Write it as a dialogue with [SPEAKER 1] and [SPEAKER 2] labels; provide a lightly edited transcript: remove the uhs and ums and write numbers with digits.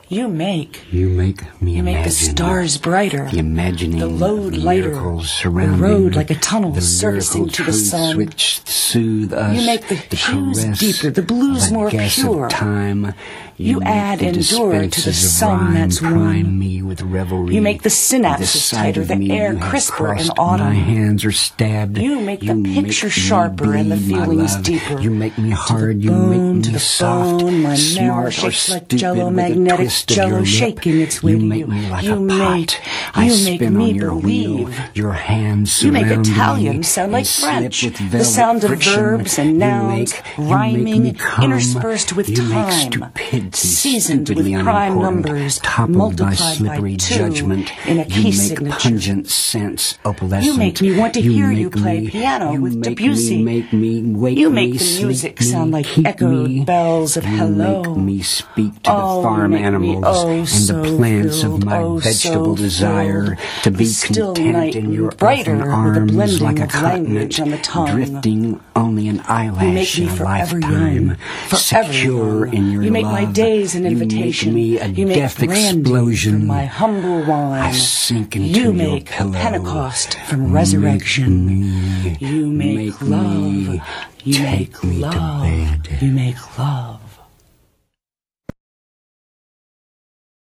[SPEAKER 1] You make
[SPEAKER 2] me
[SPEAKER 1] You make
[SPEAKER 2] imagine
[SPEAKER 1] the stars brighter,
[SPEAKER 2] the imagining
[SPEAKER 1] the load lighter,
[SPEAKER 2] miracles
[SPEAKER 1] the
[SPEAKER 2] surrounding
[SPEAKER 1] road like a tunnel
[SPEAKER 2] the
[SPEAKER 1] surfacing to the
[SPEAKER 2] truths
[SPEAKER 1] sun.
[SPEAKER 2] which soothe us.
[SPEAKER 1] You make the hues
[SPEAKER 2] caress,
[SPEAKER 1] deeper, the blues
[SPEAKER 2] the
[SPEAKER 1] more
[SPEAKER 2] guess
[SPEAKER 1] pure.
[SPEAKER 2] Of time.
[SPEAKER 1] You
[SPEAKER 2] make
[SPEAKER 1] add
[SPEAKER 2] the
[SPEAKER 1] endure to the
[SPEAKER 2] dispensers of
[SPEAKER 1] sun
[SPEAKER 2] rhyme
[SPEAKER 1] that's
[SPEAKER 2] prime
[SPEAKER 1] one.
[SPEAKER 2] me with revelry.
[SPEAKER 1] You make the synapses
[SPEAKER 2] the sight
[SPEAKER 1] tighter,
[SPEAKER 2] of
[SPEAKER 1] the
[SPEAKER 2] me
[SPEAKER 1] air
[SPEAKER 2] you have
[SPEAKER 1] crisper in
[SPEAKER 2] crossed
[SPEAKER 1] autumn.
[SPEAKER 2] My hands are stabbed.
[SPEAKER 1] You make the picture
[SPEAKER 2] me
[SPEAKER 1] sharper and the
[SPEAKER 2] bleed, my
[SPEAKER 1] feelings
[SPEAKER 2] love.
[SPEAKER 1] deeper.
[SPEAKER 2] You make me hard.
[SPEAKER 1] To the
[SPEAKER 2] You make
[SPEAKER 1] bone,
[SPEAKER 2] me
[SPEAKER 1] to the
[SPEAKER 2] soft.
[SPEAKER 1] bone, my marrow
[SPEAKER 2] smart or
[SPEAKER 1] shakes like
[SPEAKER 2] stupid
[SPEAKER 1] jello,
[SPEAKER 2] with a
[SPEAKER 1] magnetic
[SPEAKER 2] twist of
[SPEAKER 1] jello
[SPEAKER 2] your lip.
[SPEAKER 1] shaking its way
[SPEAKER 2] You
[SPEAKER 1] to
[SPEAKER 2] make
[SPEAKER 1] you.
[SPEAKER 2] me like
[SPEAKER 1] You
[SPEAKER 2] a
[SPEAKER 1] make-
[SPEAKER 2] pot. I
[SPEAKER 1] you make
[SPEAKER 2] spin
[SPEAKER 1] me
[SPEAKER 2] on your wheel.
[SPEAKER 1] believe.
[SPEAKER 2] Your hands
[SPEAKER 1] You make
[SPEAKER 2] surround
[SPEAKER 1] Italian
[SPEAKER 2] me
[SPEAKER 1] sound like
[SPEAKER 2] and slip
[SPEAKER 1] French.
[SPEAKER 2] with
[SPEAKER 1] The
[SPEAKER 2] velvet
[SPEAKER 1] sound of
[SPEAKER 2] friction.
[SPEAKER 1] verbs and
[SPEAKER 2] You
[SPEAKER 1] nouns,
[SPEAKER 2] make
[SPEAKER 1] rhyming,
[SPEAKER 2] me come.
[SPEAKER 1] interspersed with
[SPEAKER 2] you
[SPEAKER 1] time,
[SPEAKER 2] make stupidity
[SPEAKER 1] seasoned with
[SPEAKER 2] stupidly
[SPEAKER 1] prime
[SPEAKER 2] unimportant,
[SPEAKER 1] numbers,
[SPEAKER 2] toppled by
[SPEAKER 1] multiplied by
[SPEAKER 2] slippery
[SPEAKER 1] 2
[SPEAKER 2] judgment.
[SPEAKER 1] in a
[SPEAKER 2] You
[SPEAKER 1] key
[SPEAKER 2] make
[SPEAKER 1] signature.
[SPEAKER 2] pungent sense opalescent.
[SPEAKER 1] You make me want to hear you
[SPEAKER 2] make
[SPEAKER 1] play
[SPEAKER 2] me-
[SPEAKER 1] piano
[SPEAKER 2] you
[SPEAKER 1] with
[SPEAKER 2] make
[SPEAKER 1] Debussy.
[SPEAKER 2] Me, make me, wake
[SPEAKER 1] You
[SPEAKER 2] me,
[SPEAKER 1] make the
[SPEAKER 2] sleep
[SPEAKER 1] music
[SPEAKER 2] me,
[SPEAKER 1] sound like
[SPEAKER 2] keep
[SPEAKER 1] echoed
[SPEAKER 2] me.
[SPEAKER 1] bells of
[SPEAKER 2] You
[SPEAKER 1] hello.
[SPEAKER 2] make me speak to
[SPEAKER 1] Oh,
[SPEAKER 2] the farm
[SPEAKER 1] you make me,
[SPEAKER 2] animals
[SPEAKER 1] oh,
[SPEAKER 2] and
[SPEAKER 1] so
[SPEAKER 2] the plants
[SPEAKER 1] filled,
[SPEAKER 2] of my
[SPEAKER 1] oh,
[SPEAKER 2] vegetable
[SPEAKER 1] so
[SPEAKER 2] desire
[SPEAKER 1] filled.
[SPEAKER 2] to be
[SPEAKER 1] The still
[SPEAKER 2] content
[SPEAKER 1] night
[SPEAKER 2] in your
[SPEAKER 1] brighter
[SPEAKER 2] open
[SPEAKER 1] with the
[SPEAKER 2] arms
[SPEAKER 1] blending
[SPEAKER 2] like a
[SPEAKER 1] of language
[SPEAKER 2] continent,
[SPEAKER 1] on the tongue.
[SPEAKER 2] drifting only an eyelash
[SPEAKER 1] You make me
[SPEAKER 2] in a
[SPEAKER 1] forever
[SPEAKER 2] lifetime,
[SPEAKER 1] young, forever
[SPEAKER 2] secure
[SPEAKER 1] young.
[SPEAKER 2] in your
[SPEAKER 1] You make
[SPEAKER 2] love.
[SPEAKER 1] my days an invitation.
[SPEAKER 2] You make me a
[SPEAKER 1] You make
[SPEAKER 2] death
[SPEAKER 1] brandy
[SPEAKER 2] explosion.
[SPEAKER 1] from my humble wine.
[SPEAKER 2] I sink into
[SPEAKER 1] You
[SPEAKER 2] your
[SPEAKER 1] make
[SPEAKER 2] pillow.
[SPEAKER 1] Pentecost from resurrection.
[SPEAKER 2] Me,
[SPEAKER 1] You make love.
[SPEAKER 2] me,
[SPEAKER 1] You
[SPEAKER 2] take
[SPEAKER 1] make
[SPEAKER 2] me to
[SPEAKER 1] love.
[SPEAKER 2] bed.
[SPEAKER 1] You make love.